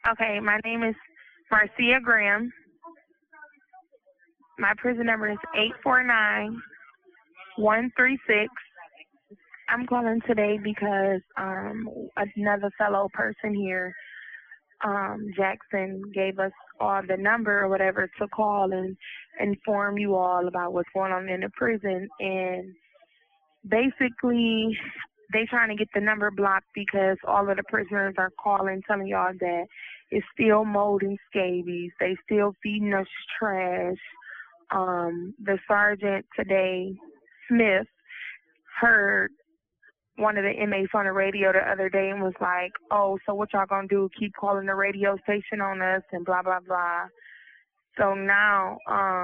Okay, my name is Marcia Graham. My prison number is 849136. I'm calling today because another fellow person here, Jackson, gave us all the number or whatever to call and inform you all about what's going on in the prison. And basically, they trying to get the number blocked because all of the prisoners are calling, telling y'all that it's still mold and scabies. They still feeding us trash. The sergeant today, Smith, heard one of the inmates on the radio the other day and was like, oh, so what y'all gonna do, keep calling the radio station on us and blah, blah, blah. So now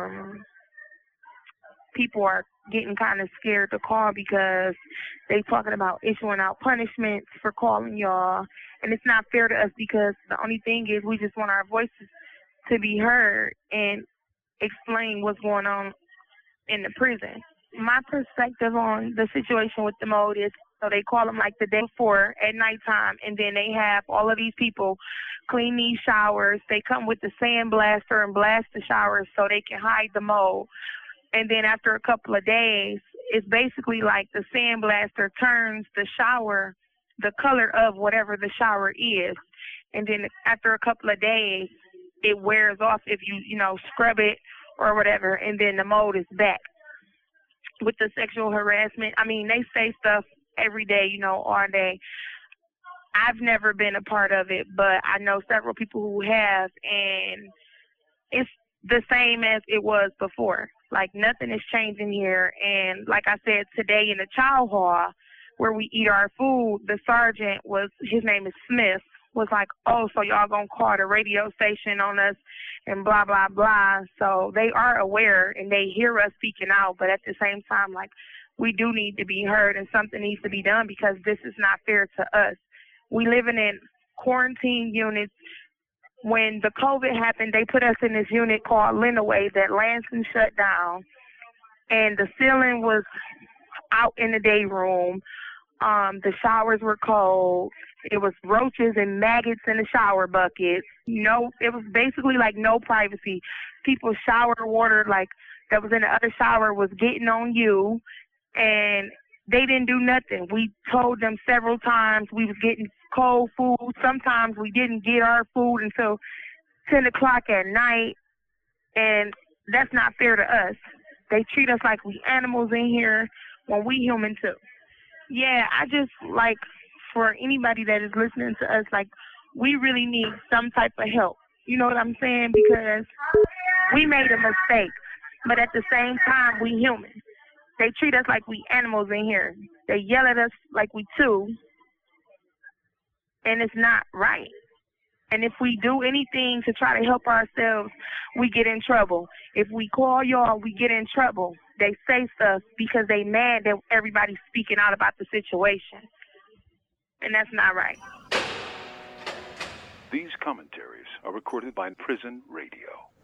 people are getting kind of scared to call because they talking about issuing out punishments for calling y'all. And it's not fair to us because the only thing is we just want our voices to be heard and explain what's going on in the prison. My perspective on the situation with the mold is, so they call them like the day before at nighttime, and then they have all of these people clean these showers. They come with the sand blaster and blast the showers so they can hide the mold. And then after a couple of days, it's basically like the sand blaster turns the shower the color of whatever the shower is. And then after a couple of days, it wears off if you scrub it or whatever, and then the mold is back. With the sexual harassment, I mean, they say stuff every day, all day. I've never been a part of it, but I know several people who have, and it's the same as it was before. Like, nothing is changing here. And like I said, today in the chow hall where we eat our food, the sergeant his name is Smith, was like, oh, so y'all gonna call the radio station on us and blah, blah, blah. So they are aware and they hear us speaking out, but at the same time, like, we do need to be heard and something needs to be done because this is not fair to us. We living in quarantine units. When the COVID happened, they put us in this unit called Lenaway that Lansing shut down, and the ceiling was out in the day room. The showers were cold. It was roaches and maggots in the shower buckets. It was basically like no privacy. People's shower water, like, that was in the other shower was getting on you, and they didn't do nothing. We told them several times we was getting cold food. Sometimes we didn't get our food until 10 o'clock at night, and that's not fair to us. They treat us like we animals in here when we human too. Yeah, I just, like, for anybody that is listening to us, like, we really need some type of help. You know what I'm saying? Because we made a mistake, but at the same time, we human. They treat us like we animals in here. They yell at us like we too, and it's not right. And if we do anything to try to help ourselves, we get in trouble. If we call y'all, we get in trouble. They say stuff because they mad that everybody's speaking out about the situation. And that's not right. These commentaries are recorded by Prison Radio.